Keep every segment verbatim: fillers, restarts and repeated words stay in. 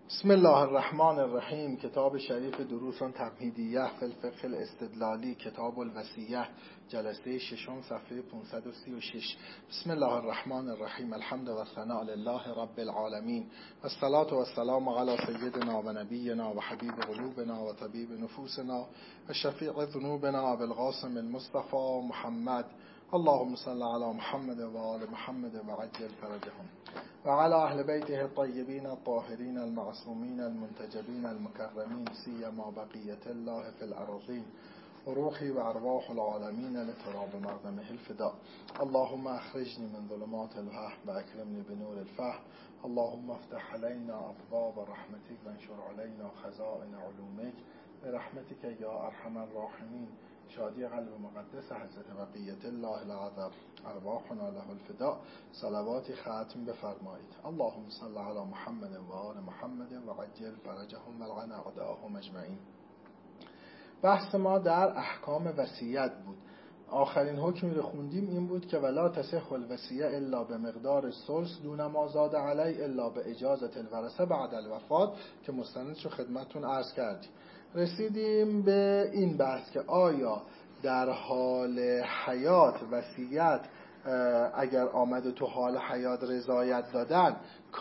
بسم الله الرحمن الرحیم. کتاب شریف دروس تمهیدیه فی الفقه الاستدلالی، کتاب الوصیه، جلسه ششم، صفحه پانصد و سی و شش. بسم الله الرحمن الرحیم. الحمد و ثناء لله رب العالمین و الصلاة و السلام علی سیدنا و نبینا و حبیب قلوبنا و طبیب نفوسنا و شفیع ذنوبنا ابو القاسم المصطفى محمد. اللهم صل علی محمد و آل محمد و عجل فرجهم و علی اهل بیته الطیبین الطاهرین المعصومین المنتجبین المکرمین سیما بقیة الله فی الارضین و روحی و ارواح العالمین لتراب مقدمه الفداء. اللهم اخرجنی من ظلمات الوهم و اکرمنی بنور الفهم. اللهم افتح علینا ابواب رحمتک و انشر علینا خزائن علومک برحمتک یا ارحم الراحمین. شادی قلب مقدس حضرت بقیت الله العظم ارواحنا له الفداء. صلواتی ختم بفرمایید. اللهم صل علی محمد و آل محمد و عجل فرجهم و لعن اعداءهم اجمعین. بحث ما در احکام وصیت بود. آخرین حکمی رو خوندیم این بود که ولا تصح الوصیه الا به مقدار ثلث دون ما زاد علی الا به اجازه الورثه بعد الوفات، که مستندش رو خدمتتون عرض کردیم. رسیدیم به این بحث که آیا در حال حیات وصیت اگر آمده تو حال حیات رضایت دادن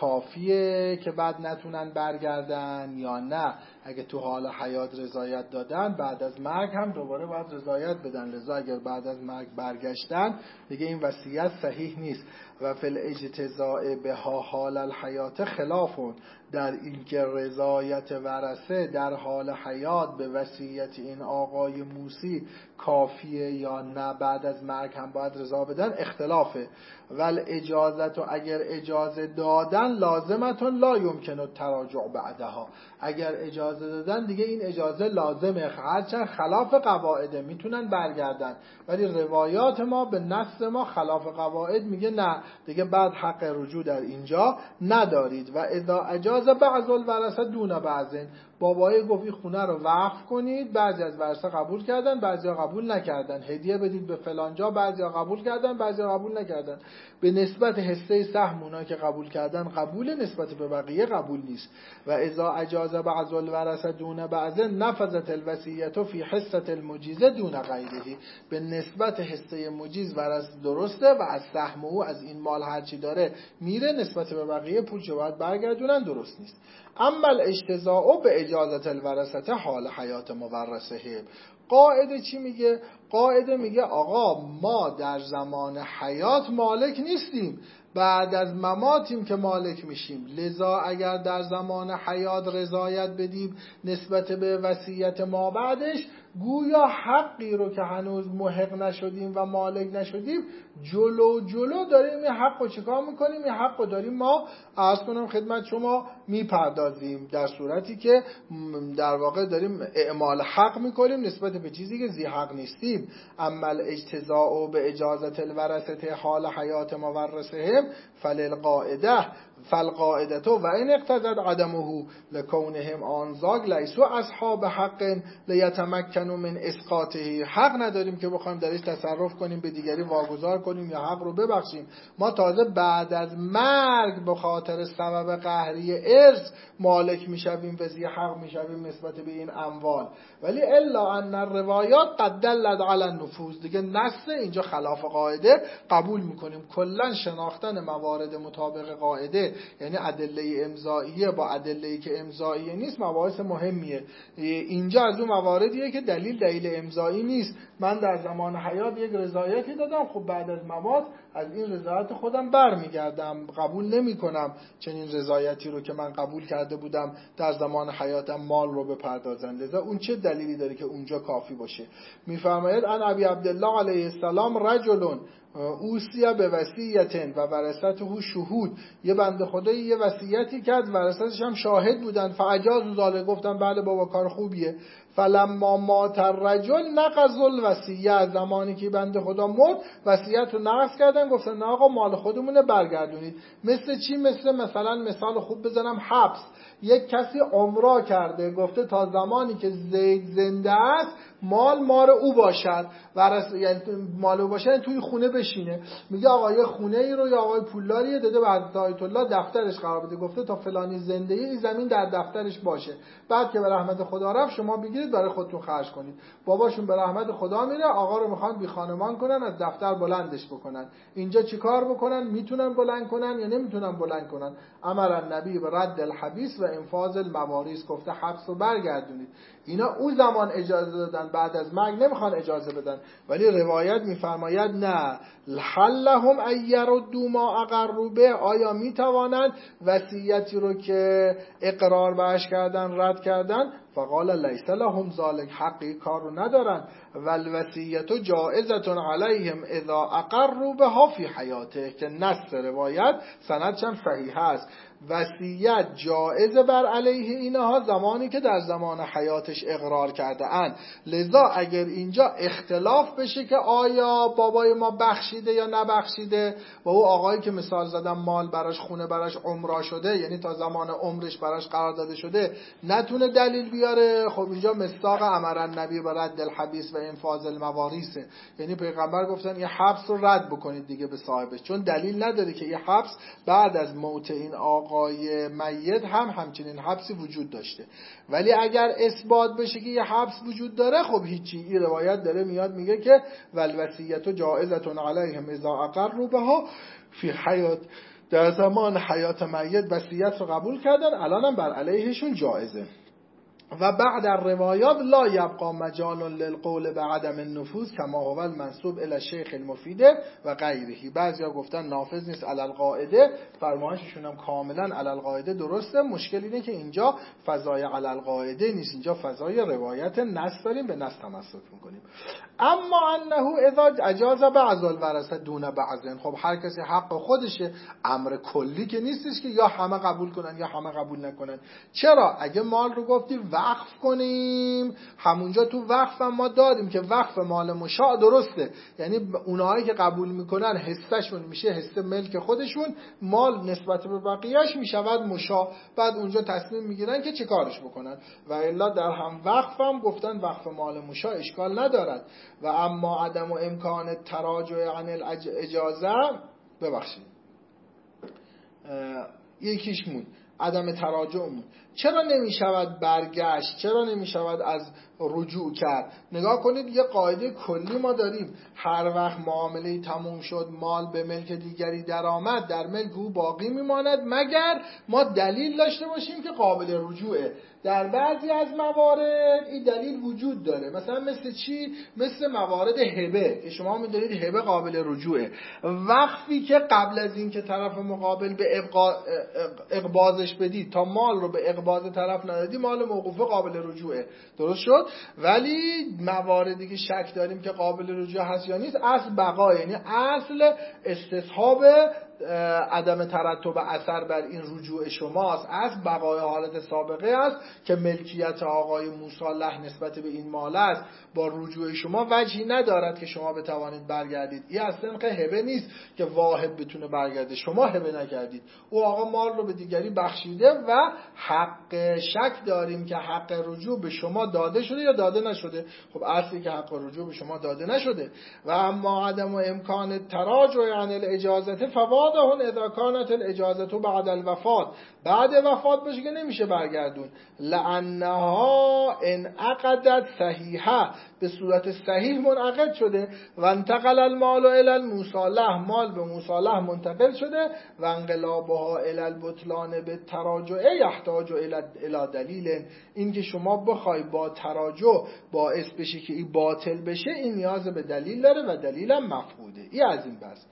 کافیه که بعد نتونن برگردن یا نه؟ اگه تو حال حیات رضایت دادن بعد از مرگ هم دوباره باید رضایت بدن، لذا اگر بعد از مرگ برگشتن دیگه این وصیت صحیح نیست. و فی الاجتزاء بها حال الحیات خلافون، در این که رضایت ورثه در حال حیات به وصیت این آقای موسی کافیه یا نه بعد از مرگ هم باید رضا بدن اختلافه. ول اجازت، و اگر اجازه دادن لازمتون لا یمکن التراجع بعدها، اگر اجازه دادن دیگه این اجازه لازمه، هرچند خلاف قواعده میتونن برگردن، ولی روایات ما به نص ما خلاف قواعد میگه نه دیگه بعد حق رجوع در اینجا ندارید. و اذا اجاز بعض الورثه دون بعضن، بابای گفت خونه رو وقف کنید، بعضی از ورثه قبول کردن بعضیا قبول نکردن، هدیه بدید به فلان جا، بعضیا قبول کردن بعضیا قبول نکردن. به نسبت حصه سهم اونایی که قبول کردن قبول، نسبت به بقیه قبول نیست. و اذا اجاز بعض الورثه دون بعض نفذت الوصیه فی حصه المجیز دون غیره، به نسبت حصه مجیز ورثه درسته و از سهم او از این مال هر چی داره میره، نسبت به بقیه پولش باید برگردونن، درست نیست. اما الاجتزاء به اجازه الورثه حال حیات مورثه، قاعده چی میگه؟ قاعده میگه آقا ما در زمان حیات مالک نیستیم، بعد از مماتیم که مالک میشیم، لذا اگر در زمان حیات رضایت بدیم نسبت به وصیت ما بعدش، گویا حقی رو که هنوز محق نشدیم و مالک نشدیم جلو جلو داریم این حق رو چیکار میکنیم؟ این حق رو داریم ما عرض کنم خدمت شما میپردازیم، در صورتی که در واقع داریم اعمال حق میکنیم نسبت به چیزی که ذی حق نیستیم. اما الاجتزاء به اجازت الورثه حال حیات مورثهم فللقاعده فالقاعده تو و این اقتضت عدمه لکونهم آنزاگ لیسو اصحاب حق لیتمکنوا من اسقاطه، حق نداریم که بخوایم درش تصرف کنیم، به دیگری واگذار کنیم یا حق رو ببخشیم. ما تازه بعد از مرگ به خاطر سبب قهری ارث مالک میشویم و ذی حق میشویم نسبت به این اموال. ولی الا ان الروایات قد دلت علی النفوذ، دیگه نص اینجا خلاف قاعده قبول میکنیم. کلا شناختن موارد مطابق قاعده یعنی ادله امضائیه با ادله‌ای که امضائیه نیست مباحث مهمیه. اینجا از اون مواردیه که دلیل دلیل امضایی نیست. من در زمان حیات یک رضایتی دادم، خب بعد از ممات از این رضایت خودم برمیگردم، قبول نمی کنم چنین رضایتی رو که من قبول کرده بودم در زمان حیاتم مال رو بپردازن. لذا اون چه دلیلی داره که اونجا کافی باشه؟ میفرماید ان ابی عبدالله علیه السلام رجل اوصی به وصیتن و ورثته شهود، یه بنده خدایی یه وصیتی کرد ورثتش هم شاهد بودن، فاجاز ذالک، گفتن بله بابا کار خوبیه. فلما مات الرجل نقض الوصیه، زمانی که بنده خدا مرد وصیت رو نقض کردن، گفتن آقا مال خودمونه برگردونید. مثل چی؟ مثل مثلا مثال خوب بزنم حبس. یک کسی عمره کرده، گفته تا زمانی که زید زنده است مال مال او باشد و یعنی مال او باشه، یعنی توی خونه بشینه. میگه آقا یه خونه ای رو یا آقای پولداری داده به حضرت آیت الله دفترش قرار بده، گفته تا فلانی زنده ای این زمین در دفترش باشه، بعد که به رحمت خدا رفت شما بگیرید برای خودتون خرج کنید. باباشون به رحمت خدا میره، آقا رو میخوان بی خانمان کنن، از دفتر بلندش بکنن. اینجا چیکار بکنن؟ میتونن بلند کنن یا نمیتونن بلند کنن؟ امر النبی به رد الحبیس و انفاذ المواریث، گفته حبس رو برگردونید. اینا اون زمان اجازه دادن، بعد از مرگ نمیخوان اجازه بدن. ولی روایت میفرماید نه، لهم ان یردوا ما اقروا به، آیا میتوانند وصیتی رو که اقرار بهش کردن رد کردن؟ فقال لیس لهم ذلک، حقی کار رو ندارن. والوصیت جائزه علیهم اذا اقروا بها فی حیاته، که نص روایت سندش هم صحیح است. وصیت جائزه بر علیه اینها زمانی که در زمان حیاتش اقرار کرده اند. لذا اگر اینجا اختلاف بشه که آیا بابای ما بخشیده یا نبخشیده و او آقایی که مثال زدم مال براش، خونه براش عمره شده، یعنی تا زمان عمرش براش قرار داده شده، نتونه دلیل بیاره، خب اینجا مصداق امر النبی به رد الحبیس و انفاذ المواریث، یعنی پیغمبر گفتن یه حبس رو رد بکنید دیگه به صاحبش، چون دلیل نداره که یه حبس بعد از موت این آقای میت هم همچنین حبسی وجود داشته. ولی اگر اثبات بشه که یه حبس وجود داره، خب هیچی. این روایت داره میاد میگه که والوصیت جائزه علیهم اذا اقروا بها فی حیات، در زمان حیات میت وصیت رو قبول کردن، الانم بر علیهشون جائزه. و بعد الروایات لا یبقى مجال للقول بعدم النفوذ کما هو المنسوب الی الشیخ المفید و غیره. بعضیا گفتن نافذ نیست علی القاعده، فرمایششون هم کاملا علی القاعده درسته. مشکل اینه که اینجا فضای علی القاعده نیست، اینجا فضای روایت نص داریم، به نص تمسک میکنیم. اما انه اذا اجاز بعض الورثه دون بعض، خب هر کسی حق خودشه، امر کلی که نیستش که یا همه قبول کنن یا همه قبول نکنن. چرا؟ اگه مال رو گفتی وقف کنیم، همونجا تو وقف هم ما داریم که وقف مال مشاع درسته، یعنی اونایی که قبول میکنن حصهشون میشه حصه ملک خودشون، مال نسبت به بقیهش میشود مشاع، بعد اونجا تصمیم میگیرن که چه کارش بکنن. و الا در هم وقف هم گفتن وقف مال مشاع اشکال ندارد. و اما عدم و امکان تراجع عن الاجازه، ببخشید یکیش مون عدم تراجع مون، چرا نمی شود برگشت، چرا نمی شود از رجوع کرد؟ نگاه کنید یه قاعده کلی ما داریم، هر وقت معامله تموم شد مال به ملک دیگری در آمد، در ملک او باقی میماند مگر ما دلیل داشته باشیم که قابل رجوعه. در بعضی از موارد این دلیل وجود داره، مثلا مثل چی؟ مثل موارد هبه که شما میدونید هبه قابل رجوعه. وقفی که قبل از این که طرف مقابل به اقباضش بدید تا مال رو به اقباض طرف ندادی، مال موقوفه قابل رجوعه، درست شد. ولی مواردی که شک داریم که قابل رجوع هست یا نیست، اصل بقا، یعنی اصل استصحاب عدم ترتب اثر بر این رجوع شماست، از بقای حالت سابقه است که ملکیت آقای موسی له نسبت به این مال است، با رجوع شما وجهی ندارد که شما بتوانید برگردید. این اصلا که هبه نیست که واحد بتونه برگرده، شما هبه نکردید، او آقا مال رو به دیگری بخشیده و حق شک داریم که حق رجوع به شما داده شده یا داده نشده. خب اصلی که حق رجوع به شما داده نشده. و اما عدم و امکان تراجع عن الاجازه فواضح اذا كانت الاجازه بعد الوفات، بعد وفات باشه که نمیشه برگردون. لانها انعقدت صحیحه، به صورت صحیح منعقد شده. و انتقل المال الى المصالح، مال به مصالح منتقل شده. و انقلابها الى البطلان بالتراجع یحتاج الى دلیل، این که شما بخوای با تراجع باعث بشه که این باطل بشه، این نیاز به دلیل داره و دلیلم مفقوده. این از این بس.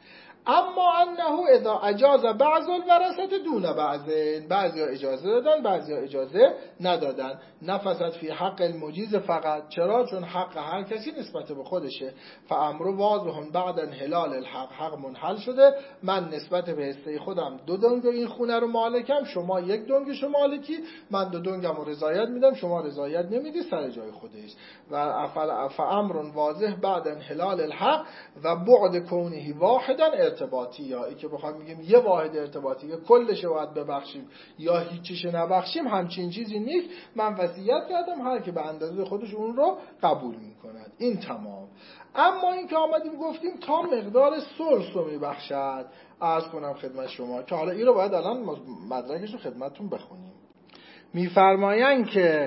اما انه اذا اجاز بعض الورثه دون بعض، بعضیا اجازه دادن بعضیا اجازه ندادن. نفست فی حق المجیز فقط، چرا؟ چون حق هر کسی نسبت به خودشه. فامر واضح بعد انحلال الحق، حق منحل شده. من نسبت به حصه خودم دو دنگ این خونه رو مالکم، شما یک دنگشو مالکی، من دو دنگم رو رضایت میدم، شما رضایت نمیدی، سر جای خودش. و فامر واضح بعد انحلال الحق و بعد کونه واحدا ارتباطی، یا ای که بخوام میگیم یه واحد ارتباطی، یا کلش رو باید ببخشیم یا هیچیش نبخشیم، همچین چیزی نیست. من وصیت کردم، هر کی به اندازه خودش اون رو قبول میکند، این تمام. اما این که آمدیم گفتیم تا مقدار ثلث رو میبخشد، عرض کنم خدمت شما که حالا این رو باید الان مدرکش رو خدمتتون بخونیم. میفرمایند که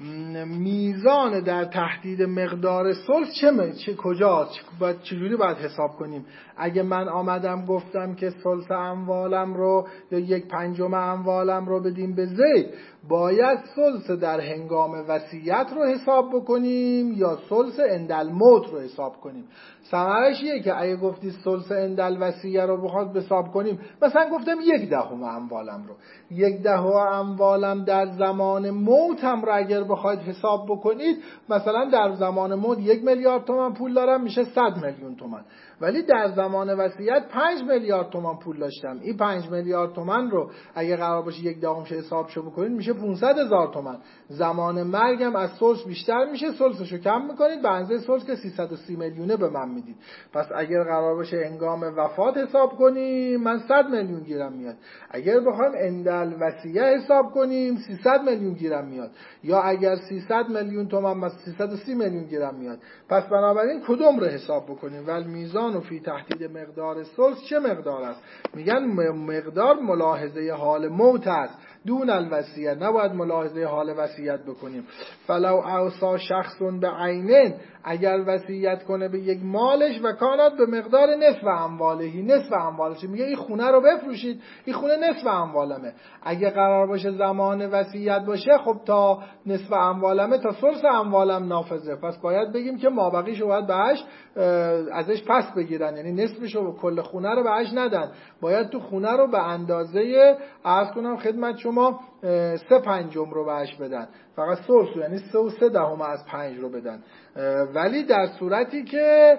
میزان در تحدید مقدار ثلث چه چه کجاست، باید چجوری باید حساب کنیم؟ اگه من آمدم گفتم که ثلث اموالم رو یا یک پنجم اموالم رو بدیم به زید، باید ثلث در هنگام وصیت رو حساب بکنیم یا ثلث عند الموت رو حساب کنیم؟ ثمرش اینه که اگه گفتی ثلث عند الوصیه رو بخواد حساب کنیم، مثلا گفتم یک دهم اموالم رو، یک دهم اموالم در زمان موتم رو اگر بخواید حساب بکنید، مثلا در زمان موت یک میلیارد تومان پول دارم، میشه صد میلیون تومان. ولی در زمان وصیت پنج میلیارد تومان پول داشتم، این پنج میلیارد تومان رو اگه قرار باشه یک دهمش حسابشو بکنید میشه پانصد هزار تومان. زمان مرگم از ثلث بیشتر میشه، ثلثشو کم میکنید، به اندازه ثلث که سیصد و سی میلیونه به من میدید. پس اگر قرار باشه هنگام وفات حساب کنیم، من صد میلیون گیرم میاد. اگر بخوایم عند الوصیه حساب کنیم، سیصد میلیون گیرم میاد. یا اگر سیصد میلیون تومان مثلا سیصد و سی میلیون گیرم میاد. پس بنابراین کدوم رو حساب بکنیم؟ ول میزان و فی تحدید مقدار ثلث چه مقدار است؟ میگن مقدار ملاحظه حال موت است، دون الوصیت، نباید ملاحظه حال وصیت بکنیم. فلو اوصا شخص به عینن، اگر وصیت کنه به یک مالش و کانات به مقدار نصف اموالهی، نصف اموالش، میگه این خونه رو بفروشید، این خونه نصف اموالمه. اگه قرار باشه زمان وصیت باشه، خب تا نصف اموالمه، تا ثلث اموالم نافذه، پس باید بگیم که مابقیشو باید بهش ازش پس بگیرن، یعنی نصفشو کل خونه رو بهش ندن، باید تو خونه رو به اندازه عرض کنم خدمت شما سه پنجم رو بهش بدن، فقط ثلث، یعنی سه و سه دهم از پنج رو بدن. ولی در صورتی که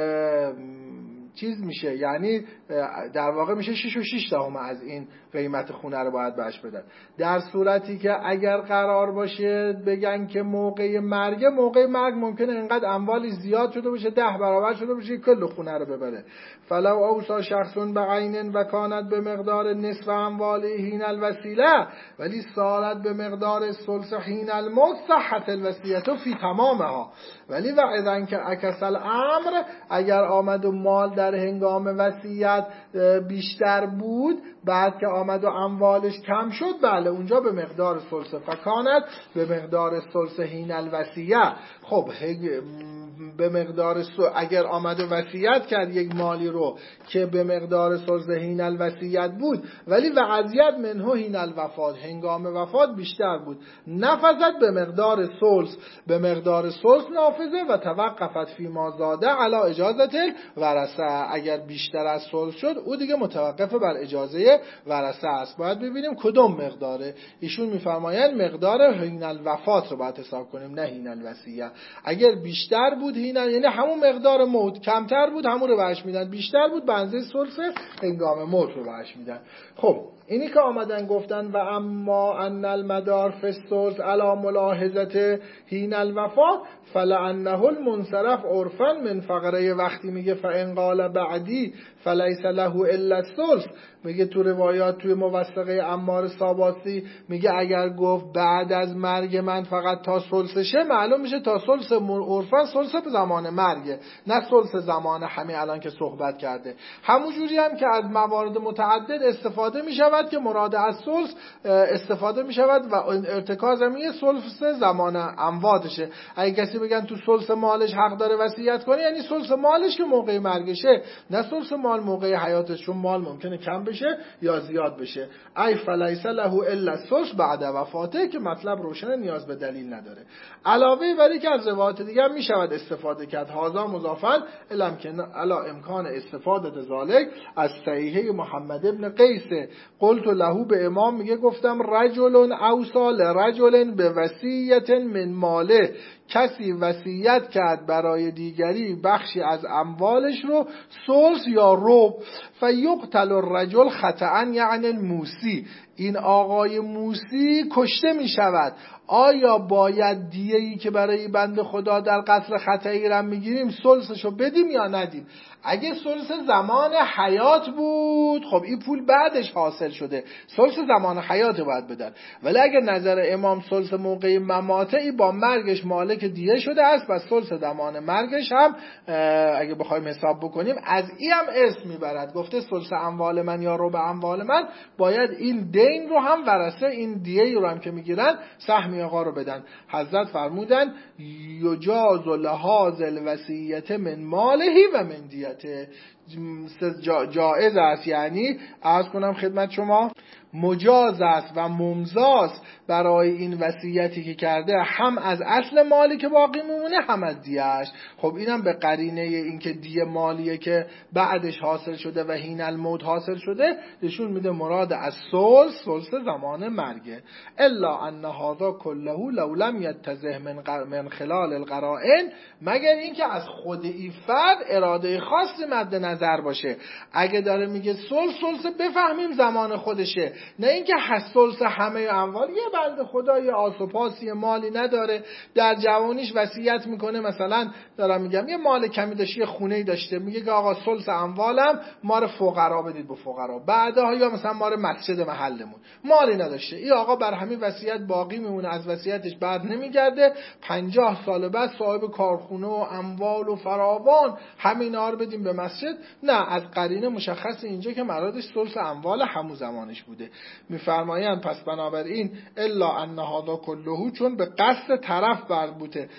چیز میشه، یعنی در واقع میشه شش و شش دهم از این قیمت خونه رو باید بهش بدن. در صورتی که اگر قرار باشه بگن که موقع مرگ، موقع مرگ ممکنه اینقدر اموالی زیاد شده باشه، ده برابر شده باشه، کل خونه رو ببره. فلو اوصا شخص به عین و کانت به مقدار نصف امواله حین الوصیه ولی صارت به مقدار ثلث حین الموت صحت الوصیه فی تمامها. ولی و اذن که اکس الامر، اگر آمد و مال در هنگام وصیت بیشتر بود، بعد که آمد و اموالش کم شد، بله اونجا به مقدار ثلث فکانت به مقدار ثلث حین الوصیه. خب به مقدار اگر آمد و وصیت کرد یک مالی رو که به مقدار ثلث حین الوصیت بود، ولی وعزیت منه حین الوفات، هنگام وفات بیشتر بود، نفذت به مقدار ثلث، به مقدار ثلث نافذه و توقفت فی ما زاده علی اجازت ورثه. اگر بیشتر از ثلث شد، او دیگه متوقف بر اجازه ورثه است. باید ببینیم کدوم مقداره. ایشون میفرمایند مقدار حین الوفات رو باید حساب کنیم، نه حین الوصیه. اگر بیشتر بود حین، یعنی همون مقدار موت، کمتر بود همون رو بهش میدن، بیشتر بود به اندازه ثلث هنگام موت رو بهش میدن. خب اینی که آمدن گفتن و اما ان المدار فی الثلث علی ملاحظه حین الوفات فلعنه المنصرف عرفا من فقره، وقتی میگه فان قال بعدی فلیس له الا الثلث، میگه تو روایات توی موثقه عمار ساباسی میگه اگر گفت بعد از مرگ من فقط تا ثلثشه، معلوم میشه تا ثلث عرفا ثلث زمان مرگه، نه ثلث زمان همین الان که صحبت کرده. همون جوری هم که از موارد متعدد استفاده میشود شود که مراد از ثلث استفاده می شود و ارتکاز هم یه ثلث زمان امواتشه. اگه کسی بگن تو ثلث مالش حق داره وصیت کنه، یعنی ثلث مالش که موقع مرگشه، نه ثلث مال موقع حیاتش، چون مال ممکنه کم بشه یا زیاد بشه. ای فلیس له الا الثلث بعد وفاته، که مطلب روشن، نیاز به دلیل نداره. علاوه بر اینکه از روایات دیگه می شود استفاده کرد. هذا مضافن علم که علا امکان استفاده ذالک از صحیحه محمد ابن قیس. قلت له، به امام میگه گفتم رجل اوصى لرجل بوصیت من ماله، کسی وصیت کرد برای دیگری بخشی از اموالش رو ثلث یا ربع، فیقتل الرجل خطأ یعنی الموسی، این آقای موسی کشته می شود. آیا باید دیه‌ای که برای بنده خدا در قتل خطایی رم میگیریم ثلثشو بدیم یا ندیم؟ اگه ثلث زمان حیات بود خب این پول بعدش حاصل شده، ثلث زمان حیات باید بدن. ولی اگه نظر امام ثلث موقع مماته، ای با مرگش مالک دیه شده است و ثلث زمان مرگش هم اگه بخوایم حساب بکنیم از این هم اسم میبرد. گفته ثلث اموال من یا ربع اموال من، باید این دین رو هم ورثه، این دیه رو هم که میگیرن سهم آقا رو بدن. حضرت فرمودن یجاز لحاظ الوصیت من مالهی و من دیته، جائز است، یعنی عرض کنم خدمت شما مجاز است و ممزاست برای این وصیتی که کرده، هم از اصل مالی که باقی میمونه هم از دیهش. خب اینم به قرینه این که دیه مالیه که بعدش حاصل شده و هین الموت حاصل شده نشون میده مراد از ثلث ثلث زمان مرگه. الا ان هذا کله لو لم یتزه من من خلال القرائن، مگر اینکه از خود این فرد اراده خاصی مد نظر باشه. اگه داره میگه ثلث ثلث بفهمیم زمان خودشه، نه اینکه ثلث همه اموال. یه بنده خدا یه آس و پاسی مالی نداره، در جوانیش وصیت میکنه، مثلا دارم میگم یه مال کمی داشته، یه خونه‌ای داشته، میگه که آقا ثلث اموالم مال فقرا بدید به فقرا، بعدها یا مثلا مال مسجد محلمون، مالی نداشته. این آقا بر همین وصیت باقی میمونه، از وصیتش بعد نمیگرده، پنجاه سال بعد صاحب کارخونه و اموال و فراوان همینا رو بدیم به مسجد. نه، از قرینه مشخص اینجا که مرادش ثلث اموال همون زمانش بوده. میفرمایند پس بنابراین الا ان هذا کله، چون به قصد طرف مربوطه،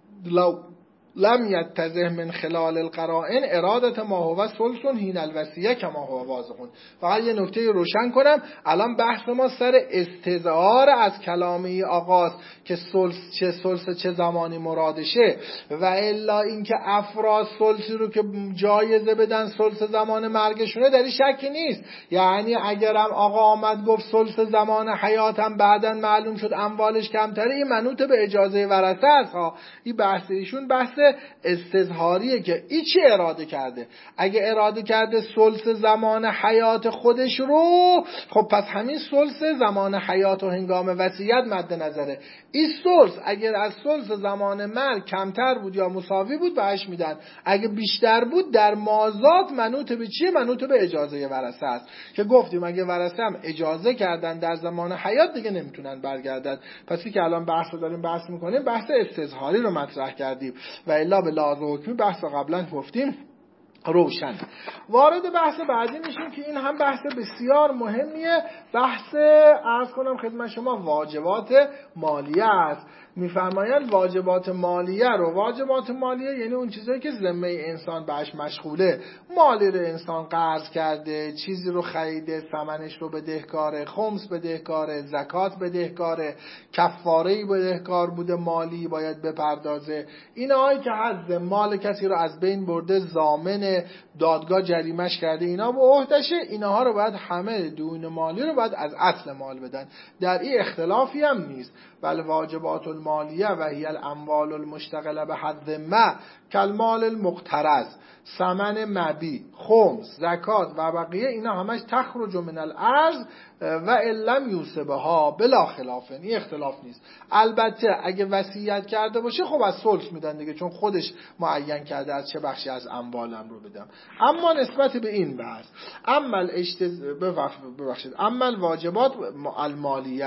لو لم یتزه من خلال القرائن ارادت ما هو ثلث حین الوصیه کما هو واضح. فقط یه نکته روشن کنم، الان بحث ما سر استظهار از کلامه آغاز که ثلث چه ثلث چه زمانی مرادشه، و الا اینکه افراد ثلثی رو که جایزه بدن ثلث زمان مرگشونه در این شکی نیست. یعنی اگرم آقا آمد گفت ثلث زمان حیاتم بعداً معلوم شد اموالش کمتره، این منوط به اجازه ورثه است ها. این بحث ایشون بحث استظهاریه که ای چی اراده کرده. اگه اراده کرده ثلث زمان حیات خودش رو، خب پس همین ثلث زمان حیات و هنگام وصیت مد نظره. این ثلث اگر از ثلث زمان مرگ کمتر بود یا مساوی بود بهش میدن، اگه بیشتر بود در مازاد منوط به چیه؟ منوط به اجازه ورثه است که گفتیم اگه ورثه هم اجازه کردن در زمان حیات دیگه نمیتونن برگردن. پس این که الان بحث رو داریم بحث میکنیم بحث استظهاری رو مطرح کردیم و الا به لحاظ حکمی بحث رو قبلا گفتیم روشن. وارد بحث بعدی میشیم که این هم بحث بسیار مهمیه، بحث عرض کنم خدمت شما واجبات مالیه است. میفرمایند واجبات مالیه رو، واجبات مالیه یعنی اون چیزایی که ذمه انسان بهش مشغوله، مالی رو انسان قرض کرده، چیزی رو خریده ثمنش رو بدهکاره، خمس بدهکاره، زکات بدهکاره، کفاره‌ای بدهکار بوده مالی باید بپردازه. اینایی که حد مال کسی رو از بین برده، ضامن دادگاه جریمش کرده، اینا به عهدشه، اینها رو باید همه دون مالی رو باید از اصل مال بدن. در این اختلافی هم نیست. بل واجبات المالیه و هی الاموال المشتغله به حد ما کالمال المقترض، ثمن مبی، خمس، زکات و بقیه، اینا همش تخرج من الارض و علم یوسبها بلا خلاف. این اختلاف نیست. البته اگه وصیت کرده باشه خب از ثلث میدن دیگه، چون خودش معین کرده از چه بخشی از اموالم رو بدم. اما نسبت به این بحث، اما الاجتز... ببخشید اما الواجبات المالیه،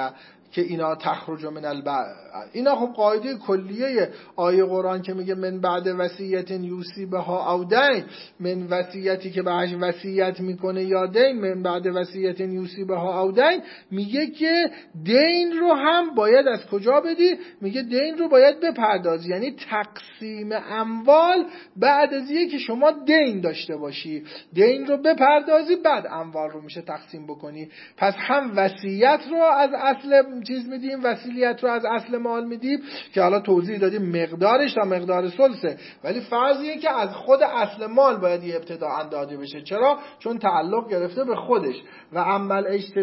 که اینا تخرج من البعد، اینا خب قاعده کلیه آیه قرآن که میگه من بعد وصیت یوصی بها او دین، من وصیتی که بهش وصیت میکنه یا دین، من بعد وصیت یوصی بها او دین، میگه که دین رو هم باید از کجا بدی؟ میگه دین رو باید بپردازی، یعنی تقسیم اموال بعد از اینکه شما دین داشته باشی دین رو بپردازی، بعد اموال رو میشه تقسیم بکنی. پس هم وصیت رو از اصل چیز میدیم، وصیت رو از اصل مال میدیم که حالا توضیح دادیم مقدارش تا مقدار ثلثه، ولی فرضیه که از خود اصل مال باید یه ابتداء داده بشه. چرا؟ چون تعلق گرفته به خودش. و عمل اجتز...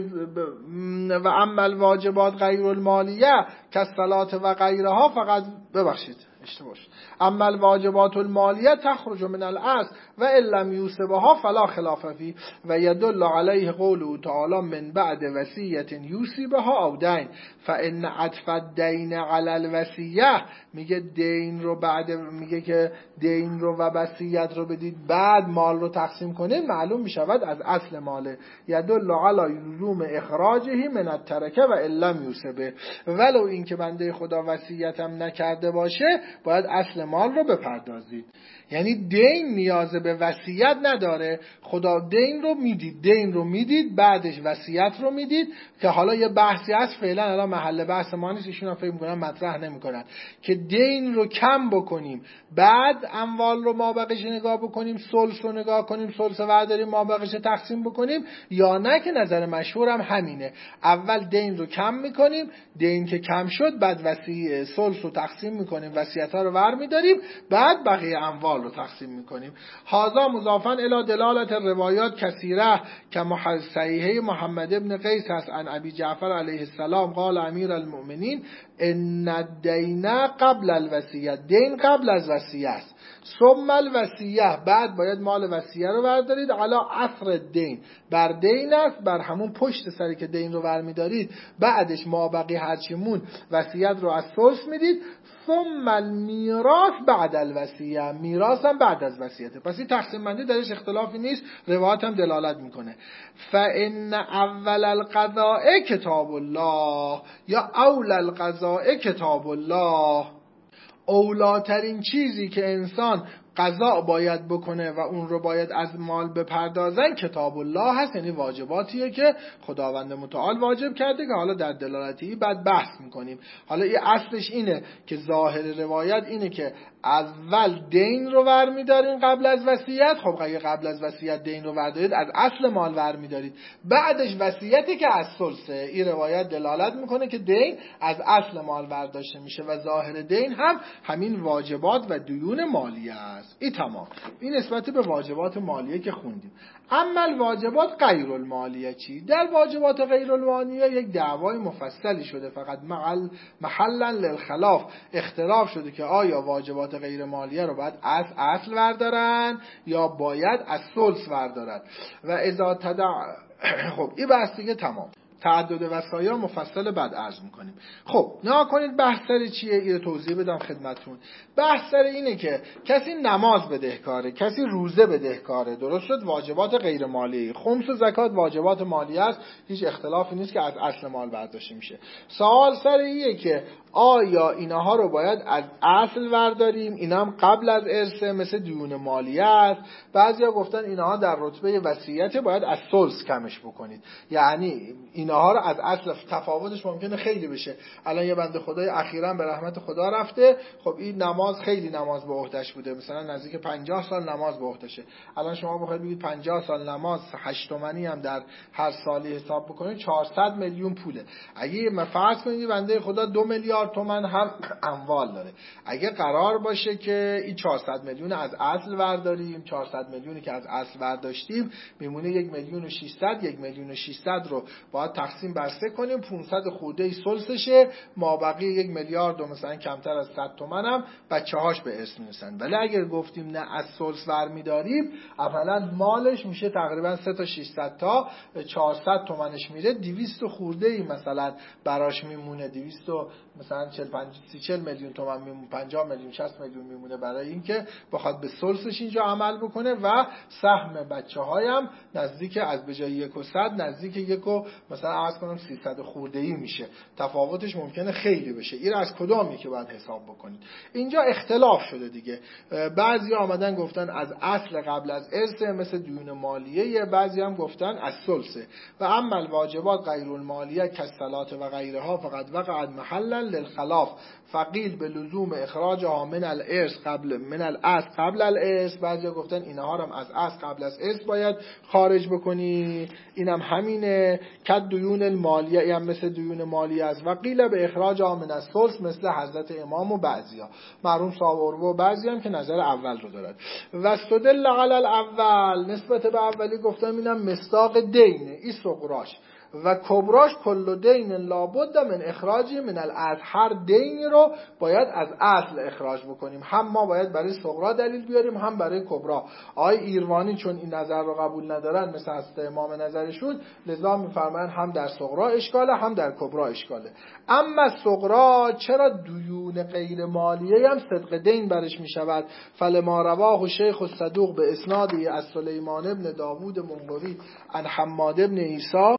و عمل واجبات غیر المالیه که صلات و غیرها فقط ببخشید اشتباه شد. اما الواجبات المالیه تخرج من الاصل و ان لم یوصبها فلا خلاف فی و یدل علیه قوله تعالی من بعد وصیه یوصی بها او دین فان عطف الدین علی الوصیه، میگه دین رو بعد، میگه که دین رو و وصیت رو بدید بعد مال رو تقسیم کنید، معلوم میشود از اصل ماله. یدل علی لزوم اخراجه من الترکه و ان لم یوصبه، ولو اینکه بنده خدا وصیتم نکرده باشه باید اصل مال رو بپردازید. یعنی دین نیاز به وصیت نداره، خدا دین رو میدید دین رو میدید بعدش وصیت رو میدید، که حالا یه بحثی هست فعلا الان محل بحث ما نیست، ایشون فکر میکنن مطرح نمیکنن که دین رو کم بکنیم بعد اموال رو مابقیش نگاه بکنیم، ثلث رو نگاه کنیم، ثلث ورداریم مابقیش تقسیم بکنیم، یا نه که نظر مشهورم همینه اول دین رو کم میکنیم، دین که کم شد بعد وصیت ثلث رو تقسیم میکنیم، وصیت ها رو ور میداریم، بعد بقیه اموال رو تقسیم میکنیم. هذا مضافا الی دلالت روایات کثیره که صحیحه محمد ابن قیس هست عن ابی جعفر علیه السلام قال امیر المؤمنین ان الدین قبل الوصیه، دین قبل از وصیه است، ثم الوصیه بعد باید مال وصیه رو بردارید، علی اثر دین بر دین است، بر همون پشت سری که دین رو برمیدارید بعدش مابقی هرچیمون وصیت رو از ثلث میدید، ثم المیراث بعد الوصیه، میراث هم بعد از وصیته. پس این تقسیم بندی درش اختلافی نیست، روایت هم دلالت میکنه. فان اول القضاء کتاب الله یا اول القضاء کتاب الله، اولاترین چیزی که انسان قضا باید بکنه و اون رو باید از مال بپردازن کتاب الله هست، یعنی واجباتیه که خداوند متعال واجب کرده که حالا در دلالتی بعد بحث میکنیم. حالا این اصلش اینه که ظاهر روایت اینه که اول دین رو ور میدارین قبل از وصیت، خب اگه قبل از وصیت دین رو ور دارید از اصل مال ور میدارید، بعدش وصیتی که از ثلثه. این روایت دلالت میکنه که دین از اصل مال برداشته میشه و ظاهر دین هم همین واجبات و دیون مالیه است. این تمام، این نسبت به واجبات مالیه که خوندیم. اما الواجبات غیر المالیه چی؟ در واجبات غیر المالیه یک دعوای مفصلی شده، فقط محل محلا للخلاف، اختلاف شده که آیا واجبات غیر مالیه رو باید از اصل وردارن یا باید از ثلث وردارن و اذا تدع خب این بحث دیگه تمام. تعدد وصایا مفصل بعد عرض میکنیم. خب نگاه کنید بحث سر چیه، اینو توضیح بدم خدمتتون. بحث سر اینه که کسی نماز بدهکاره، کسی روزه بدهکاره، درست شد، واجبات غیر مالی، خمس و زکات واجبات مالی است، هیچ اختلافی نیست که از اصل مال برداشته میشه. سوال سر اینه که آیا اینها رو باید از اصل ورداریم، اینا هم قبل از ارثه مثل دیون مالیه است. بعضیا گفتن اینها در رتبه وصیت باید از ثلث کمش بکنید، یعنی اینها رو از اصل، تفاوتش ممکنه خیلی بشه. الان یه بنده خدای اخیراً به رحمت خدا رفته، خب این نماز خیلی نماز به عهده‌اش بوده، مثلا نزدیک پنجاه سال نماز به عهده‌شه. الان شما بخواید بگید پنجاه سال نماز هشت تومانی هم در هر سالی حساب بکنید چهارصد میلیون پوله. اگه فرض کنید بنده خدا دو میلیارد تومان هم اموال داره، اگه قرار باشه که این چهارصد میلیون از اصل ورداریم، چهارصد میلیونی که از اصل ورداشتیم میمونه یک میلیون و ششصد، یک میلیون و ششصد رو باید تقسیم بر سه کنیم، پانصد خورده ای ثلثشه، مابقی یک میلیارد و مثلا کمتر از صد تومن هم بچه‌هاش به ارث میرسن. ولی اگر گفتیم نه از ثلث برمی‌داریم، اولا مالش میشه تقریبا سه تا ششصد تا چهارصد تومنش میره، دویست خورده ای مثلا براش میمونه، دویست مثلا چهل پنجاه سی چهل میلیون تومان میمونه، پنجاه میلیون شصت میلیون میمونه برای اینکه بخواد به ثلثش اینجا عمل بکنه و سهم بچه‌هایم نزدیک از به جای یک و صد نزدیک یک و مثلا مثلا عرض کنم سیصد خورده‌ای میشه، تفاوتش ممکنه خیلی بشه. این از کدامی که باید حساب بکنید؟ اینجا اختلاف شده دیگه. بعضی آمدن گفتن از اصل قبل از ارث مثل دیون مالیه، بعضی هم گفتن از ثلثه. و اما الواجبات غیر المالیه کالصلات و غیرها فقط وقعت محلا للخلاف فقیل به لزوم اخراجها من الارث قبل من الاصل قبل الارث. بعضی گفتن اینها هم از اصل قبل از ارث باید خارج بکنی، اینم هم همینه. کد دیون المالیه هم مثل دیون مالیه است. وقیل به اخراجها من الثلث مثل حضرت امام و بعضیا مرحوم صاحب عروه و بعضی هم که نظر اول رو دارد. و استدل علی الاول نسبت به اولی گفتم اینم مصداق دینه، این صغراش و کبراش کل دین لابد من اخراجی من الاصل. هر دینی رو باید از اصل اخراج بکنیم. هم ما باید برای صغرا دلیل بیاریم هم برای کبرا. آقای ایروانی چون این نظر رو قبول ندارن مثل حضرت امام نظرشون، لذا میفرمایند هم در صغرا اشکاله هم در کبرا اشکاله. اما صغرا چرا دیون غیر مالیه هم صدق دین برش میشود؟ فلما رواه شیخ الصدوق به اسنادی از سلیمان ابن داوود منقوی عن حماد ابن عیسی،